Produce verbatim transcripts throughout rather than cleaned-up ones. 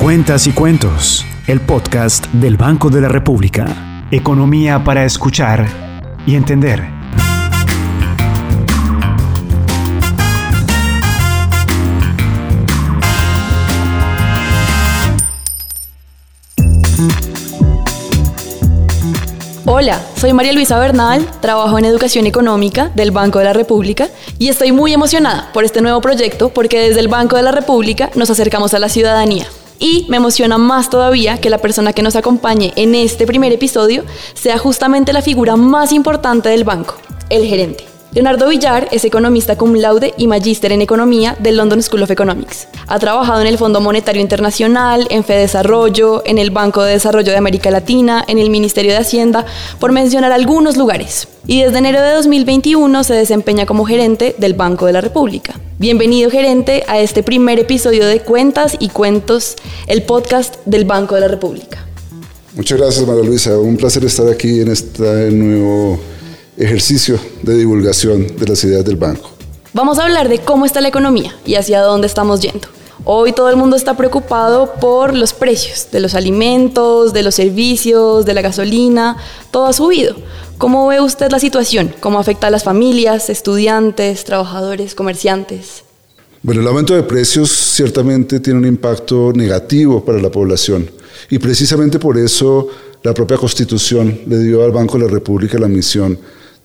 Cuentas y Cuentos, el podcast del Banco de la República. Economía para escuchar y entender. Hola, soy María Luisa Bernal, trabajo en Educación Económica del Banco de la República y estoy muy emocionada por este nuevo proyecto porque desde el Banco de la República nos acercamos a la ciudadanía. Y me emociona más todavía que la persona que nos acompañe en este primer episodio sea justamente la figura más importante del banco, el gerente. Leonardo Villar es economista cum laude y magíster en economía del London School of Economics. Ha trabajado en el Fondo Monetario Internacional, en FEDesarrollo, en el Banco de Desarrollo de América Latina, en el Ministerio de Hacienda, por mencionar algunos lugares. Y desde enero de dos mil veintiuno se desempeña como gerente del Banco de la República. Bienvenido, gerente, a este primer episodio de Cuentas y Cuentos, el podcast del Banco de la República. Muchas gracias, María Luisa. Un placer estar aquí en este nuevo ejercicio de divulgación de las ideas del banco. Vamos a hablar de cómo está la economía y hacia dónde estamos yendo. Hoy todo el mundo está preocupado por los precios de los alimentos, de los servicios, de la gasolina, todo ha subido. ¿Cómo ve usted la situación? ¿Cómo afecta a las familias, estudiantes, trabajadores, comerciantes? Bueno, el aumento de precios ciertamente tiene un impacto negativo para la población y precisamente por eso la propia Constitución le dio al Banco de la República la misión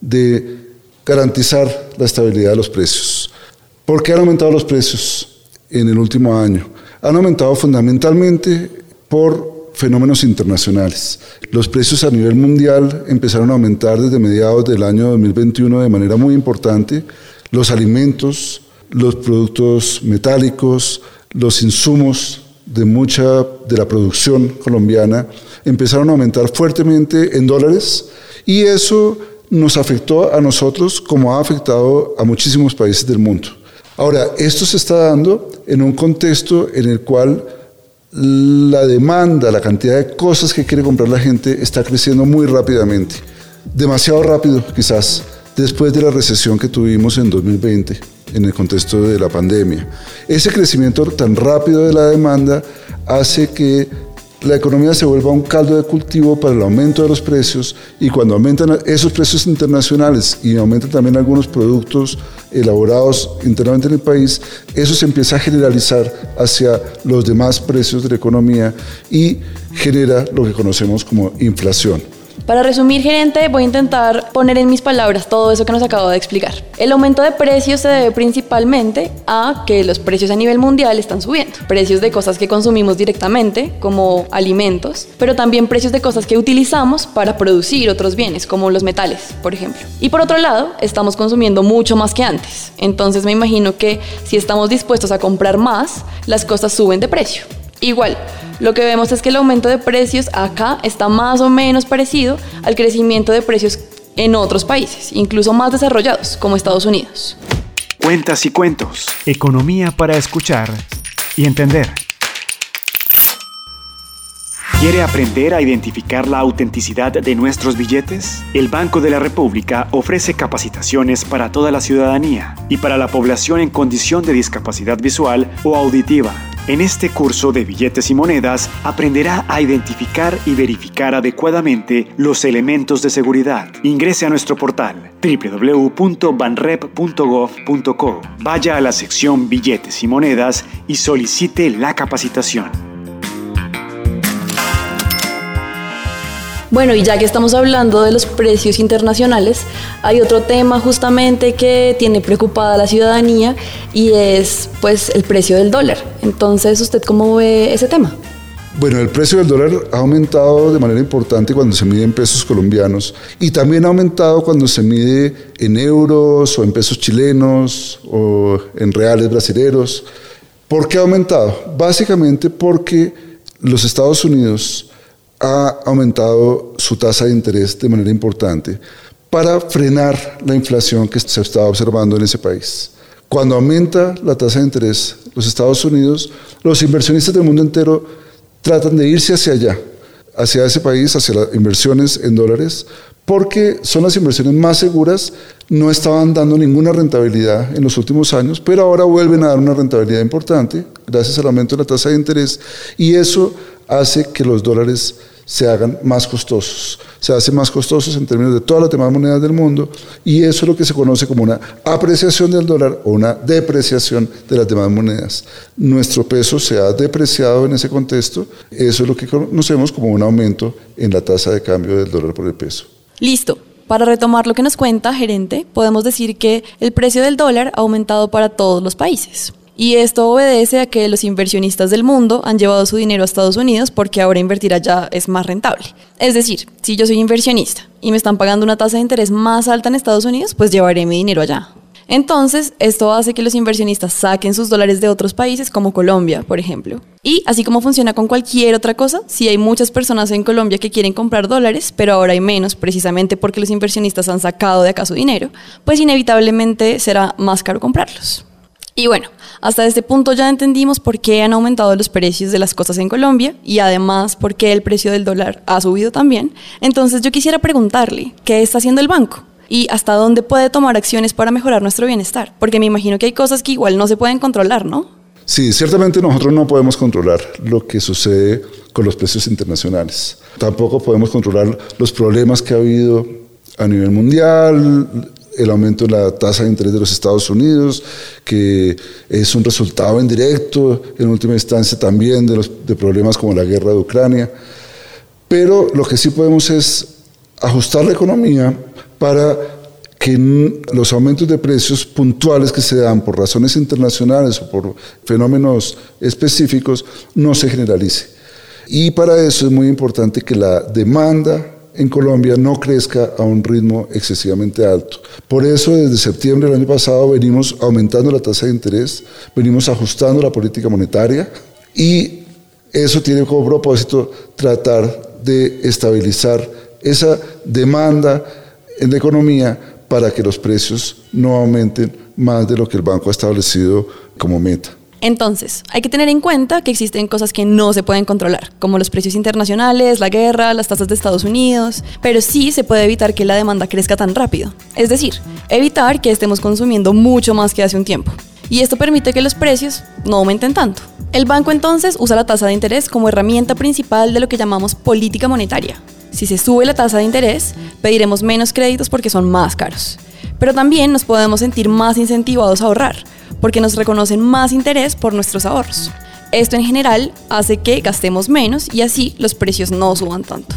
de garantizar la estabilidad de los precios. ¿Por qué han aumentado los precios en el último año? Han aumentado fundamentalmente por fenómenos internacionales. Los precios a nivel mundial empezaron a aumentar desde mediados del año dos mil veintiuno de manera muy importante. Los alimentos, los productos metálicos, los insumos de mucha de la producción colombiana empezaron a aumentar fuertemente en dólares y eso nos afectó a nosotros como ha afectado a muchísimos países del mundo. Ahora, esto se está dando en un contexto en el cual la demanda, la cantidad de cosas que quiere comprar la gente está creciendo muy rápidamente, demasiado rápido quizás, después de la recesión que tuvimos en dos mil veinte, en el contexto de la pandemia. Ese crecimiento tan rápido de la demanda hace que la economía se vuelva un caldo de cultivo para el aumento de los precios y cuando aumentan esos precios internacionales y aumentan también algunos productos elaborados internamente en el país, eso se empieza a generalizar hacia los demás precios de la economía y genera lo que conocemos como inflación. Para resumir, gerente, voy a intentar poner en mis palabras todo eso que nos acabo de explicar. El aumento de precios se debe principalmente a que los precios a nivel mundial están subiendo. Precios de cosas que consumimos directamente, como alimentos, pero también precios de cosas que utilizamos para producir otros bienes, como los metales, por ejemplo. Y por otro lado, estamos consumiendo mucho más que antes. Entonces me imagino que si estamos dispuestos a comprar más, las cosas suben de precio. Igual, lo que vemos es que el aumento de precios acá está más o menos parecido al crecimiento de precios en otros países, incluso más desarrollados, como Estados Unidos. Cuentas y Cuentos, economía para escuchar y entender. ¿Quiere aprender a identificar la autenticidad de nuestros billetes? El Banco de la República ofrece capacitaciones para toda la ciudadanía y para la población en condición de discapacidad visual o auditiva. En este curso de billetes y monedas aprenderá a identificar y verificar adecuadamente los elementos de seguridad. Ingrese a nuestro portal doble u doble u doble u punto banrep punto gov punto co. Vaya a la sección Billetes y Monedas y solicite la capacitación. Bueno, y ya que estamos hablando de los precios internacionales, hay otro tema justamente que tiene preocupada a la ciudadanía y es pues el precio del dólar. Entonces, ¿usted cómo ve ese tema? Bueno, el precio del dólar ha aumentado de manera importante cuando se mide en pesos colombianos y también ha aumentado cuando se mide en euros o en pesos chilenos o en reales brasileños. ¿Por qué ha aumentado? Básicamente porque los Estados Unidos ha aumentado su tasa de interés de manera importante para frenar la inflación que se está observando en ese país. Cuando aumenta la tasa de interés los Estados Unidos, los inversionistas del mundo entero tratan de irse hacia allá, hacia ese país, hacia las inversiones en dólares, porque son las inversiones más seguras, no estaban dando ninguna rentabilidad en los últimos años, pero ahora vuelven a dar una rentabilidad importante gracias al aumento de la tasa de interés, y eso hace que los dólares se hagan más costosos, se hacen más costosos en términos de todas las demás monedas del mundo, y eso es lo que se conoce como una apreciación del dólar o una depreciación de las demás monedas. Nuestro peso se ha depreciado en ese contexto, eso es lo que conocemos como un aumento en la tasa de cambio del dólar por el peso. Listo. Para retomar lo que nos cuenta, gerente, podemos decir que el precio del dólar ha aumentado para todos los países. Y esto obedece a que los inversionistas del mundo han llevado su dinero a Estados Unidos porque ahora invertir allá es más rentable. Es decir, si yo soy inversionista y me están pagando una tasa de interés más alta en Estados Unidos, pues llevaré mi dinero allá. Entonces, esto hace que los inversionistas saquen sus dólares de otros países como Colombia, por ejemplo. Y así como funciona con cualquier otra cosa, si hay muchas personas en Colombia que quieren comprar dólares, pero ahora hay menos precisamente porque los inversionistas han sacado de acá su dinero, pues inevitablemente será más caro comprarlos. Y bueno, hasta este punto ya entendimos por qué han aumentado los precios de las cosas en Colombia y además por qué el precio del dólar ha subido también. Entonces yo quisiera preguntarle, ¿qué está haciendo el banco? Y hasta dónde puede tomar acciones para mejorar nuestro bienestar, porque me imagino que hay cosas que igual no se pueden controlar, ¿no? Sí, ciertamente nosotros no podemos controlar lo que sucede con los precios internacionales. Tampoco podemos controlar los problemas que ha habido a nivel mundial, el aumento de la tasa de interés de los Estados Unidos, que es un resultado indirecto, en última instancia también de, los, de problemas como la guerra de Ucrania. Pero lo que sí podemos es ajustar la economía para que los aumentos de precios puntuales que se dan por razones internacionales o por fenómenos específicos no se generalice. Y para eso es muy importante que la demanda en Colombia no crezca a un ritmo excesivamente alto. Por eso desde septiembre del año pasado venimos aumentando la tasa de interés, venimos ajustando la política monetaria y eso tiene como propósito tratar de estabilizar esa demanda en la economía para que los precios no aumenten más de lo que el banco ha establecido como meta. Entonces, hay que tener en cuenta que existen cosas que no se pueden controlar, como los precios internacionales, la guerra, las tasas de Estados Unidos, pero sí se puede evitar que la demanda crezca tan rápido. Es decir, evitar que estemos consumiendo mucho más que hace un tiempo. Y esto permite que los precios no aumenten tanto. El banco entonces usa la tasa de interés como herramienta principal de lo que llamamos política monetaria. Si se sube la tasa de interés, pediremos menos créditos porque son más caros. Pero también nos podemos sentir más incentivados a ahorrar, porque nos reconocen más interés por nuestros ahorros. Esto en general hace que gastemos menos y así los precios no suban tanto.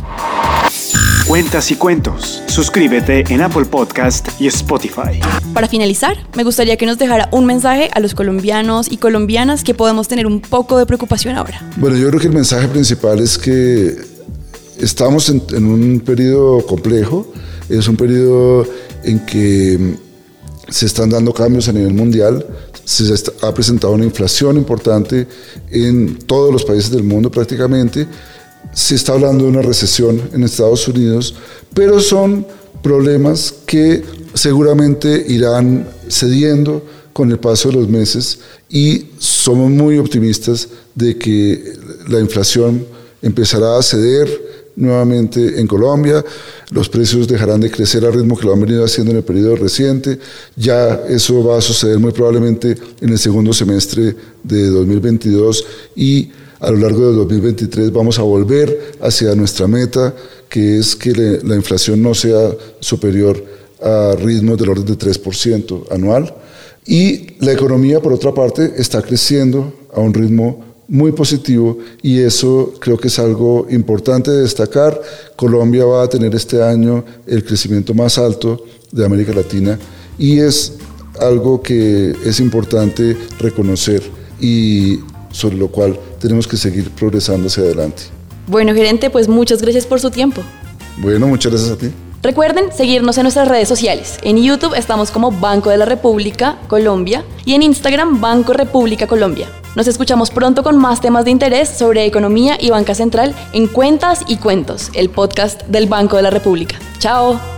Cuentas y cuentos. Suscríbete en Apple Podcast y Spotify. Para finalizar, me gustaría que nos dejara un mensaje a los colombianos y colombianas que podemos tener un poco de preocupación ahora. Bueno, yo creo que el mensaje principal es que estamos en, en un periodo complejo, es un periodo en que se están dando cambios a nivel mundial, se está, ha presentado una inflación importante en todos los países del mundo prácticamente, se está hablando de una recesión en Estados Unidos, pero son problemas que seguramente irán cediendo con el paso de los meses y somos muy optimistas de que la inflación empezará a ceder nuevamente en Colombia, los precios dejarán de crecer al ritmo que lo han venido haciendo en el periodo reciente, ya eso va a suceder muy probablemente en el segundo semestre de dos mil veintidós y a lo largo de dos mil veintitrés vamos a volver hacia nuestra meta, que es que le, la inflación no sea superior a ritmos del orden de tres por ciento anual y la economía por otra parte está creciendo a un ritmo muy positivo y eso creo que es algo importante de destacar. Colombia va a tener este año el crecimiento más alto de América Latina y es algo que es importante reconocer y sobre lo cual tenemos que seguir progresando hacia adelante. Bueno, gerente, pues muchas gracias por su tiempo. Bueno, muchas gracias a ti. Recuerden seguirnos en nuestras redes sociales. En YouTube estamos como Banco de la República Colombia y en Instagram Banco República Colombia. Nos escuchamos pronto con más temas de interés sobre economía y banca central en Cuentas y Cuentos, el podcast del Banco de la República. ¡Chao!